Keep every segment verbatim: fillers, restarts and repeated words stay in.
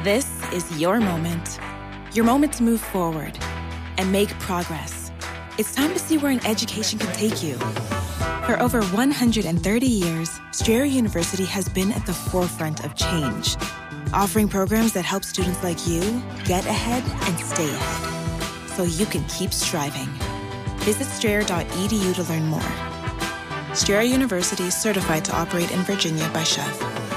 This is your moment. Your moment to move forward and make progress. It's time to see where an education can take you. For over one hundred thirty years, Strayer University has been at the forefront of change, offering programs that help students like you get ahead and stay ahead, so you can keep striving. Visit strayer dot e d u to learn more. Strayer University is certified to operate in Virginia by C H E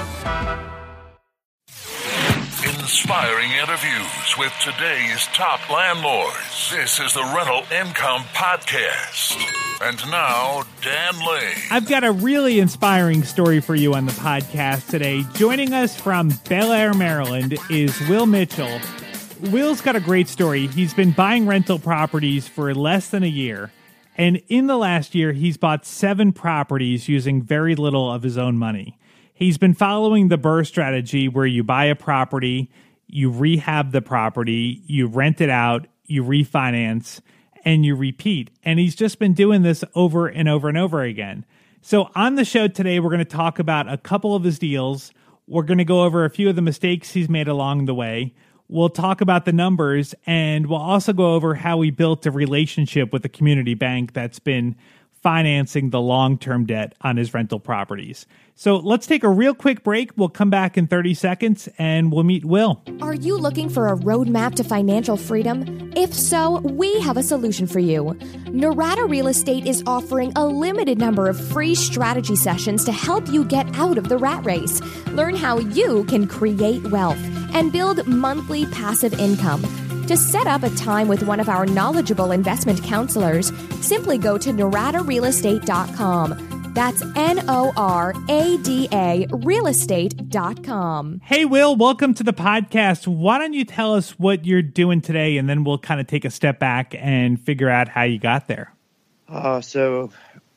F. Inspiring interviews with today's top landlords. This is the Rental Income Podcast. And now, Dan Lane. I've got a really inspiring story for you on the podcast today. Joining us from Bel Air, Maryland is Will Mitchell. Will's got a great story. He's been buying rental properties for less than a year. And in the last year, he's bought seven properties using very little of his own money. He's been following the BRRRR strategy where you buy a property, you rehab the property, you rent it out, you refinance, and you repeat. And he's just been doing this over and over and over again. So on the show today, we're going to talk about a couple of his deals. We're going to go over a few of the mistakes he's made along the way. We'll talk about the numbers, and we'll also go over how he built a relationship with the community bank that's been financing the long-term debt on his rental properties. So let's take a real quick break. We'll come back in thirty seconds, and we'll meet Will. Are you looking for a roadmap to financial freedom? If so, we have a solution for you. Norada Real Estate is offering a limited number of free strategy sessions to help you get out of the rat race. Learn how you can create wealth and build monthly passive income. To set up a time with one of our knowledgeable investment counselors, simply go to norada real estate dot com. That's N O R A D A real estate dot com. Hey, Will, welcome to the podcast. Why don't you tell us what you're doing today, and then we'll kind of take a step back and figure out how you got there. Uh, so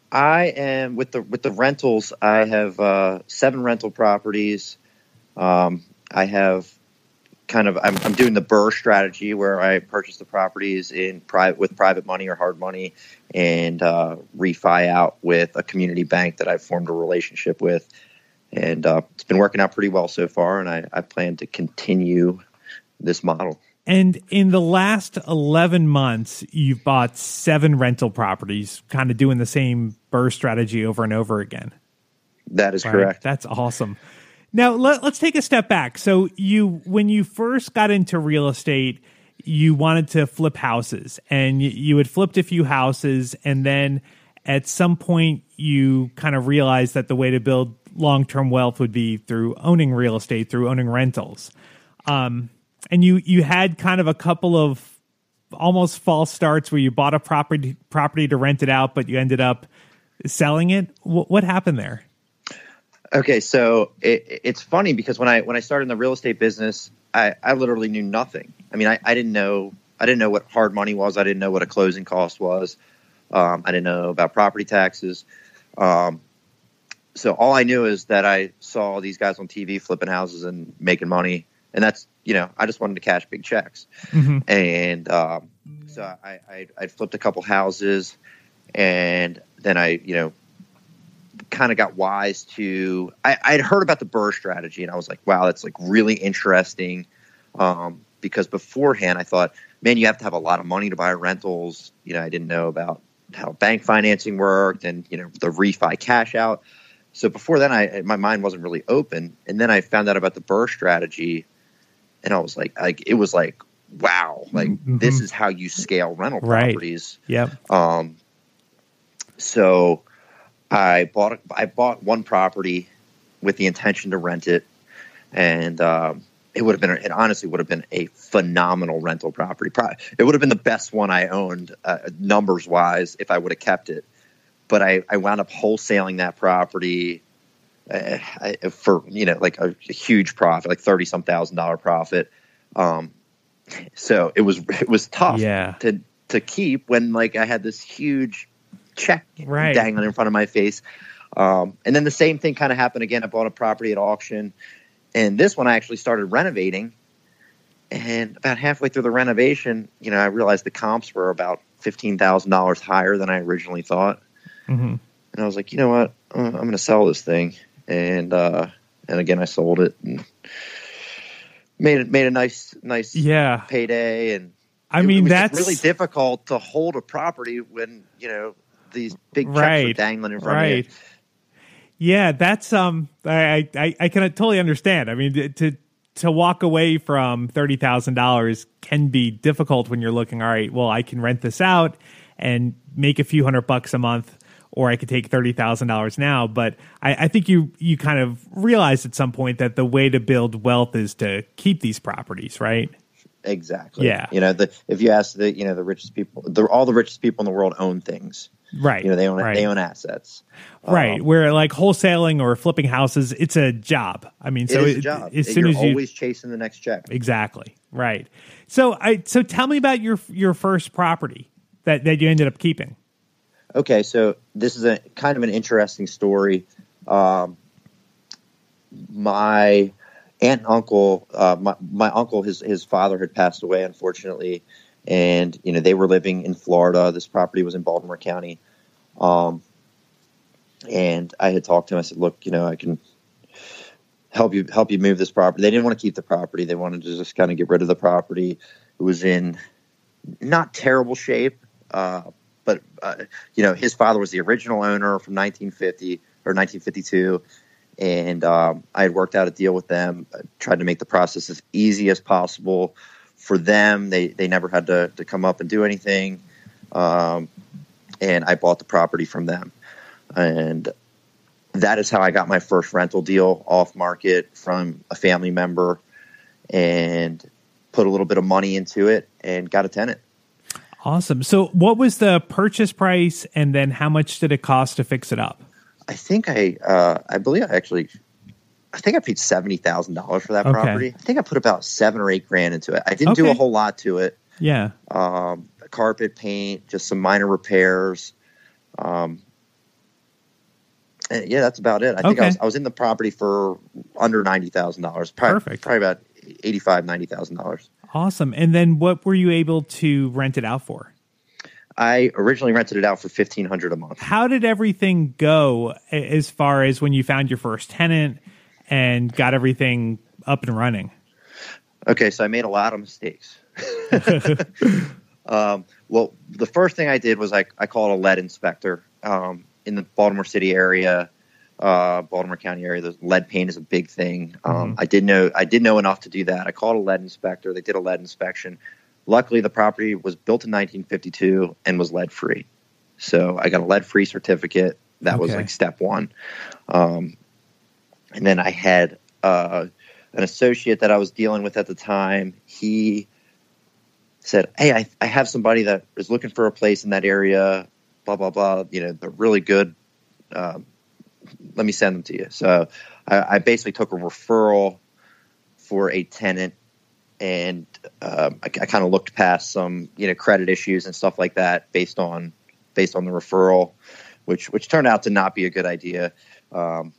I am with the with the rentals. I have uh, seven rental properties. Um, I have kind of I'm, I'm doing the BRRRR strategy where I purchase the properties in private with private money or hard money and uh, refi out with a community bank that I've formed a relationship with. And uh, it's been working out pretty well so far, and I, I plan to continue this model. And in the last eleven months, you've bought seven rental properties, kind of doing the same BRRRR strategy over and over again. That is right? correct. That's awesome. Now, let, let's take a step back. So you, when you first got into real estate, you wanted to flip houses, and you, you had flipped a few houses, and then at some point you kind of realized that the way to build long-term wealth would be through owning real estate, through owning rentals. Um, and you, you had kind of a couple of almost false starts where you bought a property property to rent it out, but you ended up selling it. W- what happened there? Okay, so it, it's funny because when I when I started in the real estate business, I, I literally knew nothing. I mean, I, I didn't know I didn't know what hard money was. I didn't know what a closing cost was. Um, I didn't know about property taxes. Um, so all I knew is that I saw these guys on T V flipping houses and making money, and that's you know I just wanted to cash big checks. Mm-hmm. And um, so I I I'd flipped a couple houses, and then I you know. kind of got wise to I, I'd heard about the BRRRR strategy, and I was like, wow, that's like really interesting. Um, because beforehand I thought, man, you have to have a lot of money to buy rentals. You know, I didn't know about how bank financing worked and, you know, the refi cash out. So before then I, my mind wasn't really open. And then I found out about the BRRRR strategy, and I was like, like, it was like, wow, like mm-hmm. this is how you scale rental properties. Right. Yep. Um, so I bought I bought one property with the intention to rent it, and um, it would have been it honestly would have been a phenomenal rental property. It would have been the best one I owned uh, numbers wise if I would have kept it. But I, I wound up wholesaling that property uh, I, for you know like a, a huge profit, like thirty some thousand dollar profit. Um, so it was it was tough yeah. to to keep when like I had this huge check right. dangling in front of my face. Um, and then the same thing kind of happened again. I bought a property at auction, and this one I actually started renovating. And about halfway through the renovation, you know, I realized the comps were about fifteen thousand dollars higher than I originally thought. Mm-hmm. And I was like, you know what, uh, I'm going to sell this thing. And, uh, and again, I sold it and made it made a nice nice yeah. payday, and I it, mean it was that's really difficult to hold a property when you know these big checks right. are dangling in front right. of you. Yeah, that's um, I I I can totally understand. I mean, to to walk away from thirty thousand dollars can be difficult when you're looking. All right, well, I can rent this out and make a few hundred bucks a month, or I could take thirty thousand dollars now. But I, I think you you kind of realized at some point that the way to build wealth is to keep these properties, right? Exactly. Yeah. You know, the if you ask the you know the richest people, the, all the richest people in the world own things. Right. You know, they own right. they own assets. Right. Um, Where like wholesaling or flipping houses, it's a job. I mean, so it is it, a job. as soon You're as you always chasing the next check. exactly right. So I so tell me about your your first property that that you ended up keeping. Okay, so this is a kind of an interesting story. Um, my aunt and uncle, uh, my my uncle, his his father had passed away, unfortunately. And, you know, they were living in Florida. This property was in Baltimore County. Um, and I had talked to him. I said, look, you know, I can help you, help you move this property. They didn't want to keep the property. They wanted to just kind of get rid of the property. It was in not terrible shape. Uh, but, uh, you know, his father was the original owner from nineteen fifty or nineteen fifty-two. And, um, I had worked out a deal with them, I tried to make the process as easy as possible for them. They they never had to, to come up and do anything. Um, and I bought the property from them. And that is how I got my first rental deal off market from a family member, and put a little bit of money into it and got a tenant. Awesome. So what was the purchase price, and then how much did it cost to fix it up? I think I, uh, I believe I actually, I think I paid seventy thousand dollars for that okay. property. I think I put about seven or eight grand into it. I didn't okay. do a whole lot to it. Yeah. Um, carpet, paint, just some minor repairs. Um, yeah, that's about it. I think okay. I was, I was in the property for under ninety thousand dollars. Perfect. Probably about eighty-five, ninety thousand dollars. Awesome. And then what were you able to rent it out for? I originally rented it out for fifteen hundred dollars a month. How did everything go as far as when you found your first tenant and got everything up and running? Okay, so I made a lot of mistakes. um, well, the first thing I did was I, I called a lead inspector um, in the Baltimore City area, uh, Baltimore County area. The lead paint is a big thing. Um, mm-hmm. I did know I did know enough to do that. I called a lead inspector. They did a lead inspection. Luckily, the property was built in nineteen fifty-two and was lead free. So I got a lead free certificate. That okay. was like step one. Um, and then I had uh, an associate that I was dealing with at the time. He said, hey, I, I have somebody that is looking for a place in that area, blah, blah, blah. You know, they're really good. Um, let me send them to you. So I, I basically took a referral for a tenant, and um, I, I kind of looked past some, you know, credit issues and stuff like that based on based on the referral, which which turned out to not be a good idea. Um,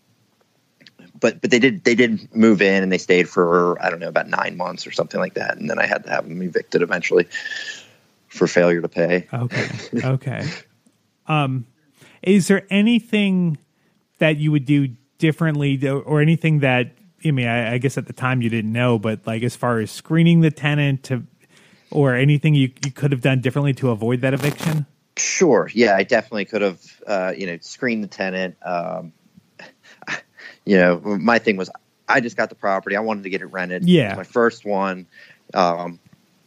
but but they did they did move in, and they stayed for, I don't know, about nine months or something like that, and then I had to have them evicted eventually for failure to pay. Okay, okay. um, is there anything that you would do differently, or anything that, I mean, I, I guess at the time you didn't know, but like as far as screening the tenant to, or anything you, you could have done differently to avoid that eviction? Sure. Yeah, I definitely could have, uh, you know, screened the tenant. Um, you know, my thing was, I just got the property. I wanted to get it rented. Yeah. It was my first one. Um,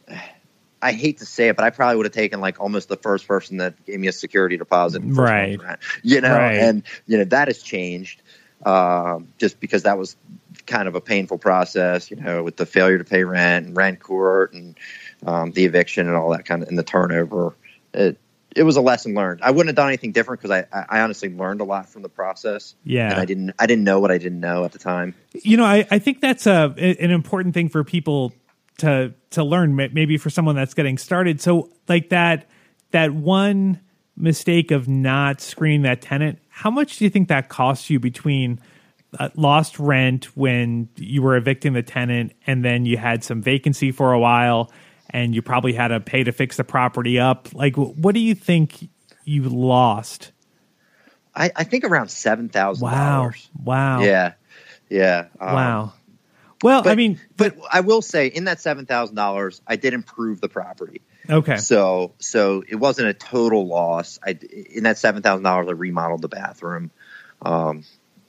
I hate to say it, but I probably would have taken like almost the first person that gave me a security deposit. Right. Rent, you know, right. and, you know, that has changed. Um, just because that was kind of a painful process, you know, with the failure to pay rent and rent court and um, the eviction and all that kind of, and the turnover. It it was a lesson learned. I wouldn't have done anything different because I, I honestly learned a lot from the process. Yeah, and I didn't I didn't know what I didn't know at the time. You know, I, I think that's a an important thing for people to to learn. Maybe for someone that's getting started. So like that that one mistake of not screening that tenant, how much do you think that costs you between uh, lost rent when you were evicting the tenant, and then you had some vacancy for a while, and you probably had to pay to fix the property up? Like, what do you think you lost? I, I think around seven thousand wow. dollars. Wow. Yeah. Yeah. Um, wow. Well, but, I mean, but I will say in that seven thousand dollars, I did improve the property. Okay. So, so it wasn't a total loss. I, in that seven thousand dollars, I remodeled the bathroom. Um,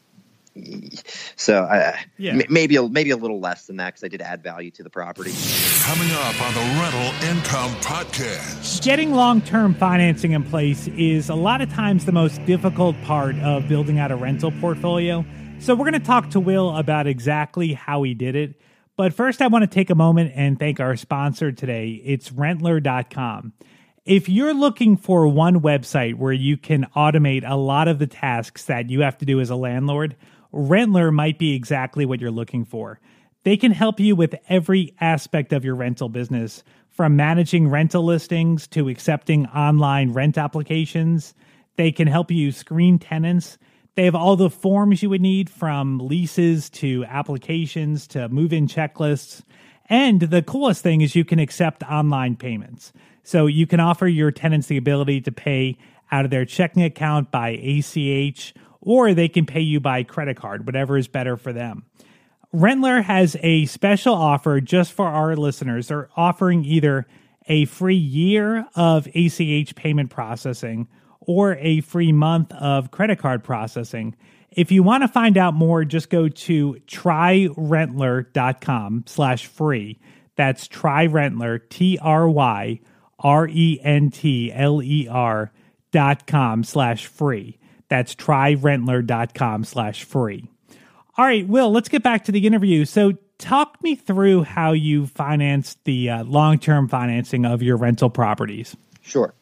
so I, yeah. m- maybe, a, maybe a little less than that because I did add value to the property. Coming up on the Rental Income Podcast. Getting long-term financing in place is a lot of times the most difficult part of building out a rental portfolio. So we're going to talk to Will about exactly how he did it. But first, I want to take a moment and thank our sponsor today. It's Rentler dot com. If you're looking for one website where you can automate a lot of the tasks that you have to do as a landlord, Rentler might be exactly what you're looking for. They can help you with every aspect of your rental business, from managing rental listings to accepting online rent applications. They can help you screen tenants. They have all the forms you would need, from leases to applications to move-in checklists. And the coolest thing is you can accept online payments. So you can offer your tenants the ability to pay out of their checking account by A C H, or they can pay you by credit card, whatever is better for them. Rentler has a special offer just for our listeners. They're offering either a free year of A C H payment processing or a free month of credit card processing. If you want to find out more, just go to tryrentler.com slash free. That's tryrentler, T R Y R E N T L E R dot com slash free. That's tryrentler.com slash free. All right, Will, let's get back to the interview. So talk me through how you financed the uh, long-term financing of your rental properties. Sure.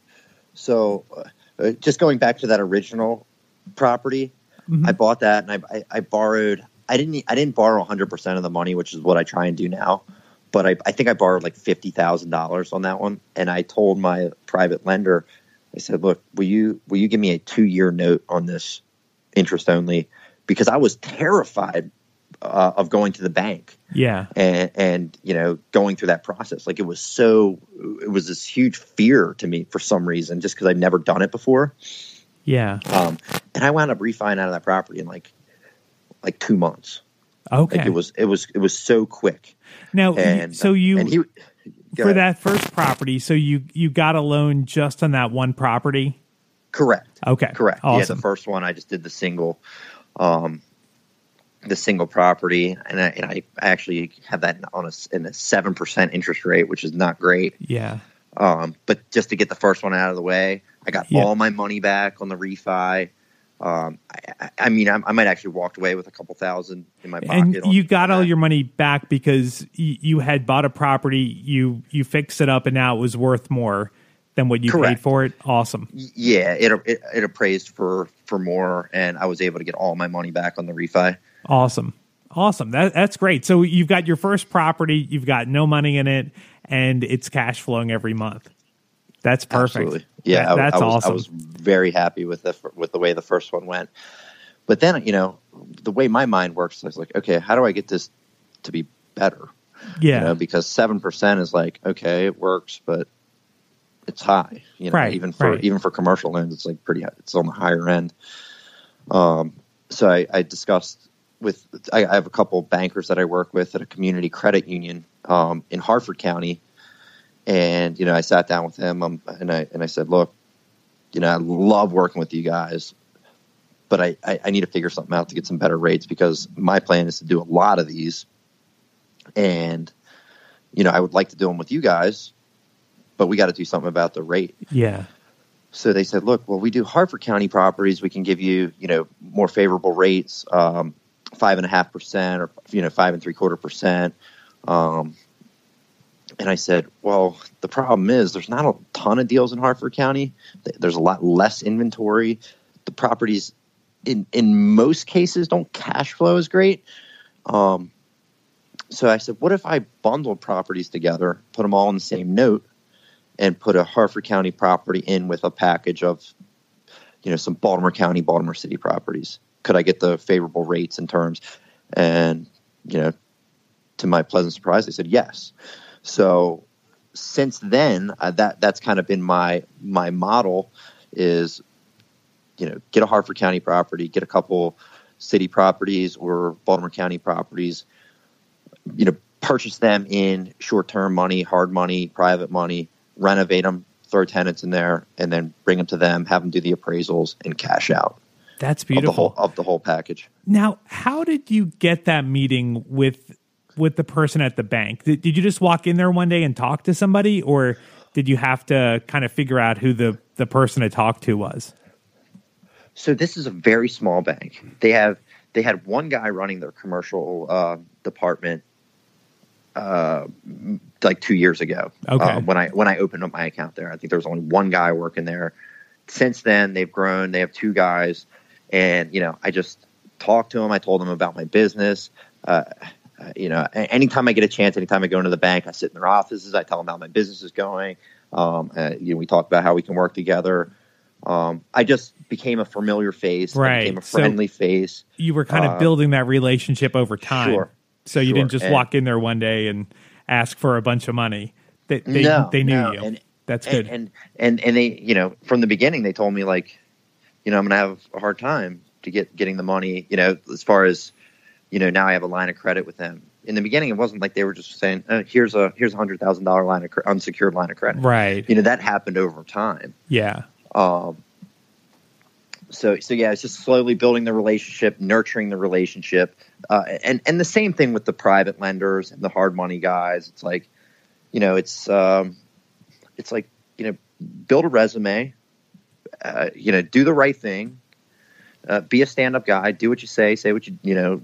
So uh, just going back to that original property, mm-hmm. I bought that and I, I, I borrowed, I didn't I didn't borrow one hundred percent of the money, which is what I try and do now. But I, I think I borrowed like fifty thousand dollars on that one. And I told my private lender, I said, look, will you will you give me a two-year note on this interest only? Because I was terrified uh, of going to the bank. Yeah. And, and, you know, going through that process. Like it was so, it was this huge fear to me for some reason, just because I'd never done it before. Yeah. Um, and I wound up refining out of that property in like, like two months. Okay. Like it was, it was, it was so quick. Now, and, so you, and he, for ahead. that first property, so you, you got a loan just on that one property? Correct. Okay. Correct. Awesome. Yeah, the first one, I just did the single, um, the single property, and I, and I actually have that on a, in a seven percent interest rate, which is not great. Yeah. Um, but just to get the first one out of the way, I got yeah. all my money back on the refi. Um, I, I mean, I, I might actually walked away with a couple thousand in my pocket. And on, you got on all that. your money back because y- you had bought a property, you you fixed it up, and now it was worth more than what you Correct. paid for it. Awesome. Yeah, it, it it appraised for for more, and I was able to get all my money back on the refi. Awesome. Awesome. That that's great. So you've got your first property, you've got no money in it, and it's cash flowing every month. That's perfect. Absolutely. Yeah, that, I, that's I was, awesome. I was very happy with the with the way the first one went. But then, you know, the way my mind works, I was like, okay, how do I get this to be better? Yeah. You know, because seven percent is like, okay, it works, but it's high. You know, right, even for right. even for commercial loans, it's like pretty. It's on the higher end. Um, so I, I discussed with I, I have a couple of bankers that I work with at a community credit union um, in Harford County, and you know, I sat down with them um, and I and I said, look, you know, I love working with you guys, but I, I, I need to figure something out to get some better rates because my plan is to do a lot of these, and you know, I would like to do them with you guys, but we got to do something about the rate. Yeah. So they said, look, well, we do Harford County properties. We can give you, you know, more favorable rates, um, five and a half percent or, you know, five and three quarter percent. Um, and I said, well, the problem is there's not a ton of deals in Harford County. There's a lot less inventory. The properties in, in most cases don't cash flow as great. Um, so I said, what if I bundled properties together, put them all in the same note, and put a Harford County property in with a package of, you know, some Baltimore County, Baltimore City properties? Could I get the favorable rates and terms? And, you know, to my pleasant surprise, they said yes. So since then, uh, that that's kind of been my my model is, you know, get a Harford County property, get a couple city properties or Baltimore County properties, you know, purchase them in short-term money, hard money, private money, renovate them, throw tenants in there, and then bring them to them, have them do the appraisals, and cash out. That's beautiful. Of the whole, of the whole package. Now, how did you get that meeting with with the person at the bank? Did, did you just walk in there one day and talk to somebody, or did you have to kind of figure out who the, the person to talk to was? So this is a very small bank. They have they had one guy running their commercial uh, department uh, like two years ago. Okay. Uh, when I when I opened up my account there, I think there was only one guy working there. Since then, they've grown. They have two guys, and you know, I just talked to them. I told them about my business. Uh, uh, you know, anytime I get a chance, anytime I go into the bank, I sit in their offices. I tell them how my business is going. Um, uh, you know, we talk about how we can work together. Um, I just became a familiar face. Right. I became a friendly so face. You were kind of uh, building that relationship over time. Sure. So you sure. didn't just and, walk in there one day and ask for a bunch of money. They they, no, they knew no. you. And, That's and, good. And, and and they, you know, from the beginning, they told me like, you know, I'm going to have a hard time to get getting the money. You know, as far as, you know, now I have a line of credit with them. In the beginning, it wasn't like they were just saying, oh, here's a here's a hundred thousand dollar line of unsecured line of credit. Right. You know, that happened over time. Yeah. Um. So so yeah, it's just slowly building the relationship, nurturing the relationship, uh, and and the same thing with the private lenders and the hard money guys. It's like, you know, it's um, it's like, you know, build a resume, uh, you know, do the right thing, uh, be a stand-up guy, do what you say, say what you, you know,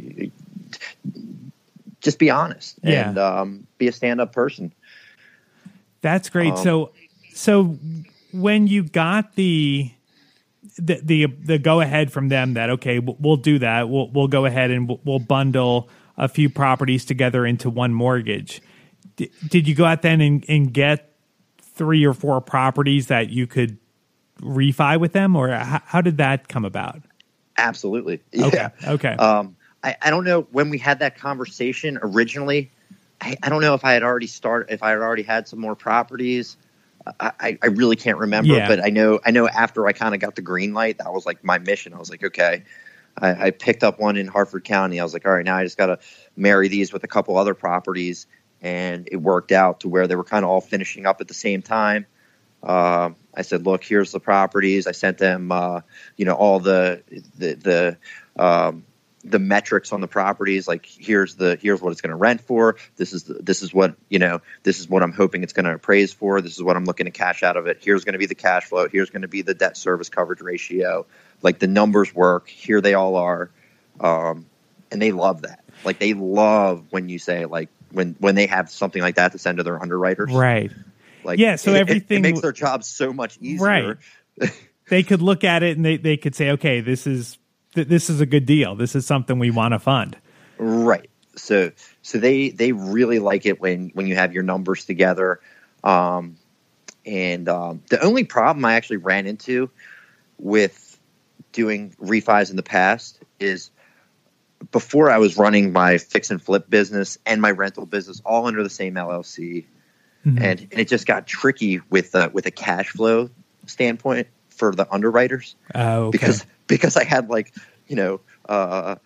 just be honest yeah. and um, be a stand-up person. That's great. Um, so, so when you got the, the, the, the go ahead from them that, okay, we'll, we'll do that. We'll, we'll go ahead and we'll, we'll bundle a few properties together into one mortgage. D- did you go out then and, and get three or four properties that you could refi with them, or how, how did that come about? Absolutely. Okay. Yeah. Okay. Um, I, I don't know when we had that conversation originally. I, I don't know if I had already started, if I had already had some more properties. I, I, I really can't remember, yeah. but I know, I know after I kind of got the green light, that was like my mission. I was like, okay, I, I picked up one in Hartford County. I was like, all right, now I just got to marry these with a couple other properties. And it worked out to where they were kind of all finishing up at the same time. Uh, I said, look, here's the properties. I sent them, uh, you know, all the, the, the, um, the metrics on the properties. Like, here's the, here's what it's going to rent for. This is, the, this is what, you know, this is what I'm hoping it's going to appraise for. This is what I'm looking to cash out of it. Here's going to be the cash flow. Here's going to be the debt service coverage ratio. Like, the numbers work. Here they all are. Um, and they love that. Like, they love when you say, like, when, when they have something like that to send to their underwriters. Right. Like, yeah. So it, everything it, it makes their job so much easier. Right. They could look at it and they, they could say, okay, this is, th- this is a good deal. This is something we want to fund. Right. So, so they, they really like it when, when you have your numbers together. Um, and, um, the only problem I actually ran into with doing refis in the past is, before I was running my fix and flip business and my rental business all under the same L L C. Mm-hmm. And, and it just got tricky with uh, with a cash flow standpoint for the underwriters. Oh, okay. Because because I had like, you know, uh,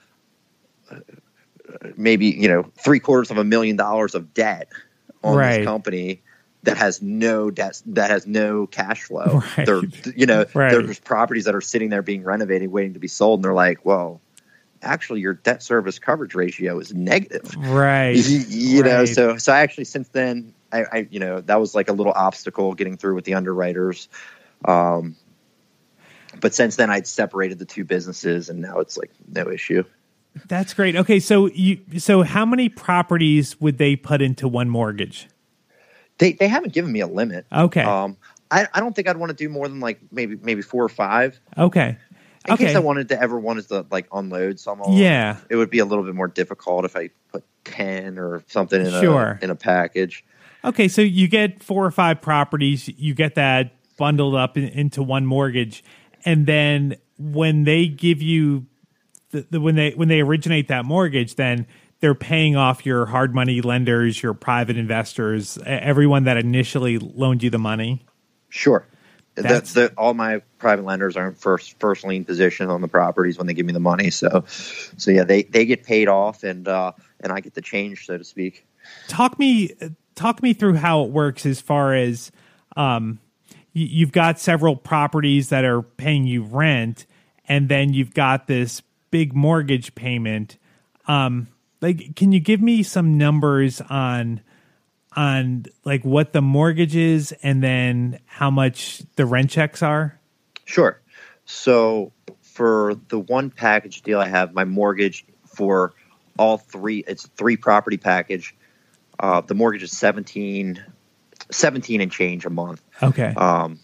maybe, you know, three quarters of a million dollars of debt on right. this company that has no debt, that has no cash flow. Right. They're, you know, right. there's properties that are sitting there being renovated, waiting to be sold. And they're like, well, actually your debt service coverage ratio is negative. Right. You, you right. know, so, so I actually, since then I, I, you know, that was like a little obstacle getting through with the underwriters. Um, but since then I'd separated the two businesses and now it's like no issue. That's great. Okay. So you, so how many properties would they put into one mortgage? They, they haven't given me a limit. Okay. Um, I, I don't think I'd want to do more than like maybe, maybe four or five. Okay. In okay. case I wanted to ever wanted to like unload some of them, yeah, it would be a little bit more difficult if I put ten or something in sure. a in a package. Okay, so you get four or five properties, you get that bundled up in, into one mortgage, and then when they give you the, the when they when they originate that mortgage, then they're paying off your hard money lenders, your private investors, everyone that initially loaned you the money. Sure. The, the, all my private lenders are in first first lien position on the properties when they give me the money. So, so yeah, they, they get paid off, and uh, and I get the change, so to speak. Talk me, talk me through how it works as far as um, you, you've got several properties that are paying you rent, and then you've got this big mortgage payment. Um, like, can you give me some numbers on on like what the mortgage is, and then how much the rent checks are? Sure. So for the one package deal I have, my mortgage for all three, it's a three property package. Uh, the mortgage is seventeen, seventeen and change a month. Okay. Um,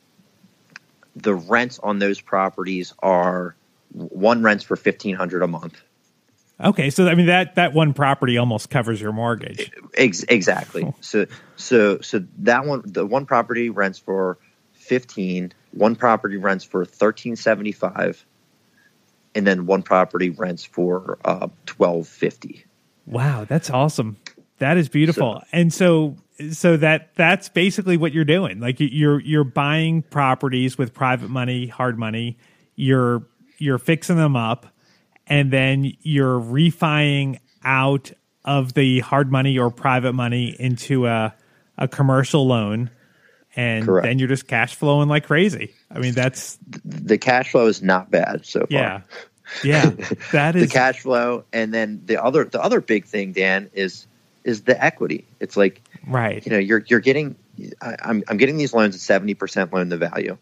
the rents on those properties are one rents for fifteen hundred dollars a month. Okay. So, I mean, that, that one property almost covers your mortgage. Ex- exactly. So, so, so that one, the one property rents for fifteen, one property rents for thirteen seventy-five, and then one property rents for uh, twelve fifty. Wow, that's awesome. That is beautiful. So, and so, so that that's basically what you're doing. Like you're you're buying properties with private money, hard money. You're you're fixing them up, and then you're refining out of the hard money or private money into a a commercial loan. And correct. Then you're just cash flowing like crazy. I mean, that's the cash flow is not bad so far. Yeah, yeah, that is the cash flow. And then the other, the other big thing, Dan, is is the equity. It's like, right. You know, you're you're getting. I, I'm I'm getting these loans at seventy percent loan to value.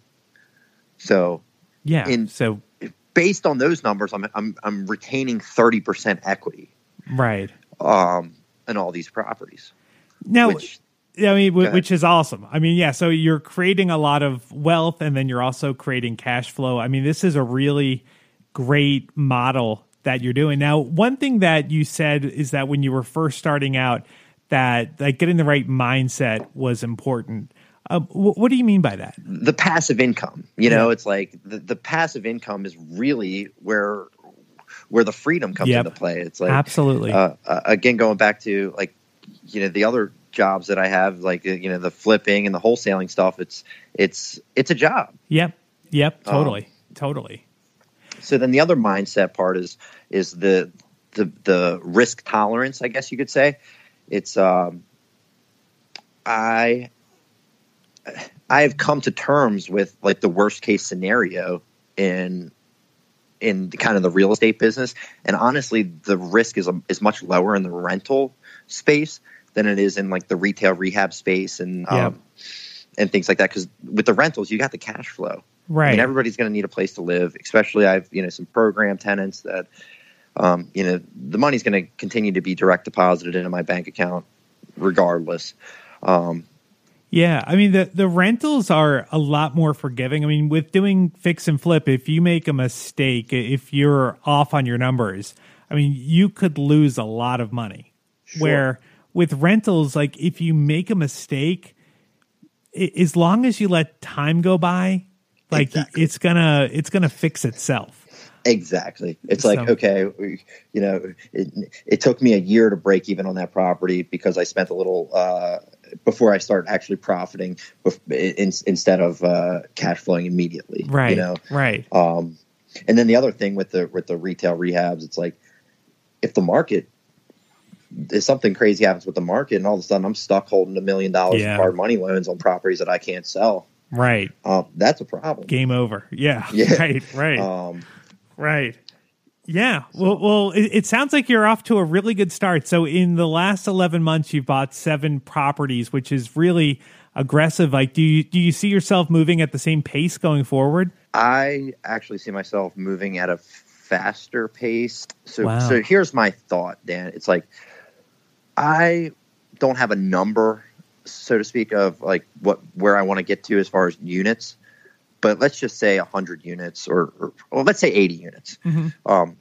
So yeah, in, so based on those numbers, I'm I'm I'm retaining thirty percent equity. Right. Um, in all these properties. Now. Which, I mean, w- which is awesome. I mean, yeah, so you're creating a lot of wealth, and then you're also creating cash flow. I mean, this is a really great model that you're doing. Now, one thing that you said is that when you were first starting out, that like getting the right mindset was important. Uh, w- what do you mean by that? The passive income. You know, yeah. It's like the, the passive income is really where where the freedom comes yep. into play. It's like absolutely. Uh, uh, again, going back to like you know the other jobs that I have, like you know the flipping and the wholesaling stuff. It's it's it's a job. Yep. Yep. Totally. Um, totally. So then the other mindset part is is the the the risk tolerance, I guess you could say. It's um I I have come to terms with like the worst case scenario in in kind of the real estate business, and honestly, the risk is a, is much lower in the rental space than it is in like the retail rehab space and yeah. um, and things like that. Because with the rentals, you got the cash flow. Right. I mean, everybody's going to need a place to live. Especially, I've you know some program tenants that um, you know the money's going to continue to be direct deposited into my bank account regardless. Um, yeah, I mean the the rentals are a lot more forgiving. I mean, with doing fix and flip, if you make a mistake, if you're off on your numbers, I mean, you could lose a lot of money. Sure. Where with rentals, like if you make a mistake, it, as long as you let time go by, like exactly. it's gonna it's gonna fix itself. Exactly. It's So- like, okay, we- you know, it, it took me a year to break even on that property because I spent a little uh, before I start actually profiting bef- in, instead of uh, cash flowing immediately. Right. You know. Right. Um, and then the other thing with the with the retail rehabs, it's like if the market if something crazy happens with the market, and all of a sudden I'm stuck holding a million dollars Yeah. in hard money loans on properties that I can't sell. Right. Um, that's a problem. Game over. Yeah. Yeah. Right. Right. Um, Right. Yeah. Well, well, it, it sounds like you're off to a really good start. So in the last eleven months, you've bought seven properties, which is really aggressive. Like, do you, do you see yourself moving at the same pace going forward? I actually see myself moving at a faster pace. So, Wow. so here's my thought, Dan. It's like, I don't have a number, so to speak, of like what, where I want to get to as far as units, but let's just say a hundred units or, or well, let's say eighty units. Mm-hmm. Um,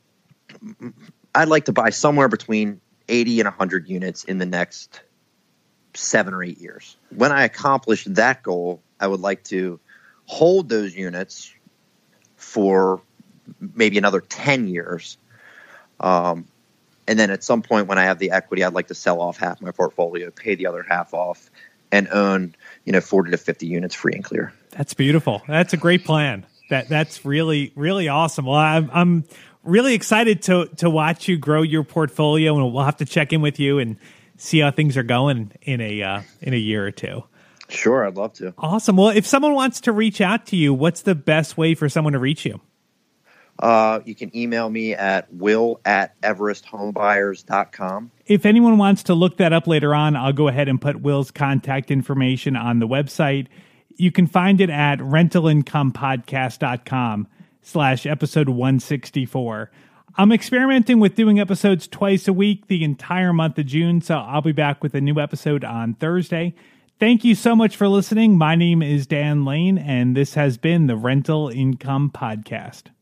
I'd like to buy somewhere between eighty and a hundred units in the next seven or eight years. When I accomplish that goal, I would like to hold those units for maybe another ten years. Um, and then at some point when I have the equity, I'd like to sell off half my portfolio, pay the other half off, and own, you know, forty to fifty units free and clear. That's beautiful. That's a great plan. That that's really, really awesome. Well, I'm, I'm really excited to to watch you grow your portfolio, and we'll have to check in with you and see how things are going in a uh, in a year or two. Sure, I'd love to. Awesome. Well, if someone wants to reach out to you, what's the best way for someone to reach you? Uh, you can email me at will at everest homebuyers dot com. If anyone wants to look that up later on, I'll go ahead and put Will's contact information on the website. You can find it at rental income podcast dot com slash episode one sixty-four. I'm experimenting with doing episodes twice a week the entire month of June, so I'll be back with a new episode on Thursday. Thank you so much for listening. My name is Dan Lane, and this has been the Rental Income Podcast.